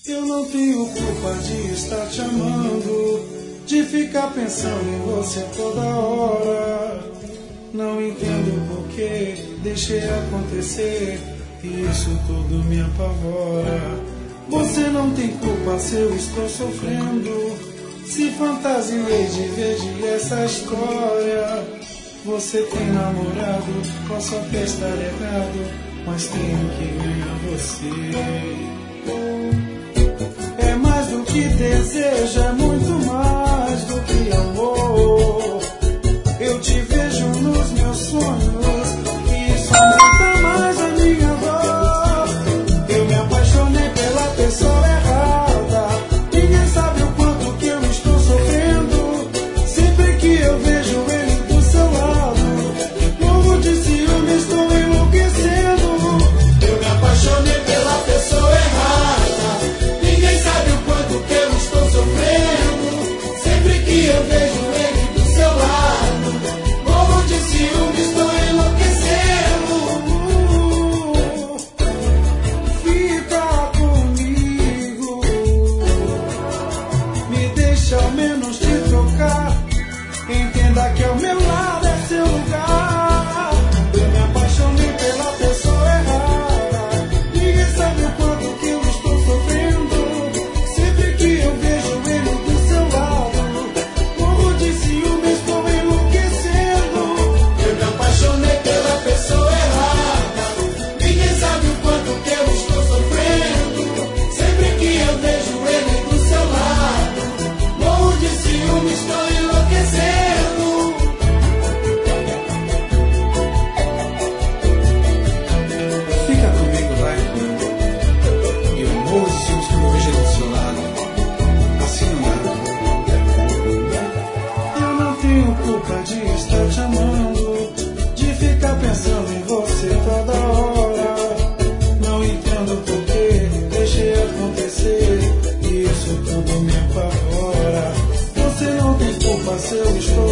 Eu não tenho culpa de estar te amando, de ficar pensando em você toda hora. Não entendo por que deixei acontecer, e isso tudo me apavora. Você não tem culpa se eu estou sofrendo, se fantasiei de ver essa história. Você tem namorado, posso até estar errado, mas tenho que ganhar você. É mais do que desejo, é muito mais do que amor. Eu te vejo nos meus sonhos, e isso aumenta mais a minha dor. Eu me apaixonei pela pessoa errada, ninguém sabe o quanto que eu estou sofrendo. Sempre que eu vejo ele do seu lado, morro de ciúme, estou enlouquecendo. Eu me apaixonei pela pessoa errada, ninguém sabe o quanto que eu estou sofrendo. Sempre que eu vejo ele do seu lado, morro de ciúme, estou enlouquecendo. Fica comigo, me deixa ao menos te trocar. Entenda que ao meu lado é seu lugar. Eu me apaixonei pela pessoa errada, ninguém sabe o quanto que eu estou sofrendo. Sempre que eu vejo ele do seu lado, morro de ciúme, estou enlouquecendo. Eu me apaixonei pela pessoa errada, ninguém sabe o quanto que eu estou sofrendo. Sempre que eu vejo ele do seu lado, morro de ciúme, estou enlouquecendo. Fica comigo, vai. Eu morro de ciúmes quando eu vejo ele do seu lado. Assim não dá. Eu não tenho culpa de estar te amando, de ficar pensando em você toda hora. Não entendo por que deixei acontecer, e isso tudo me apavora. Você não tem culpa se eu estou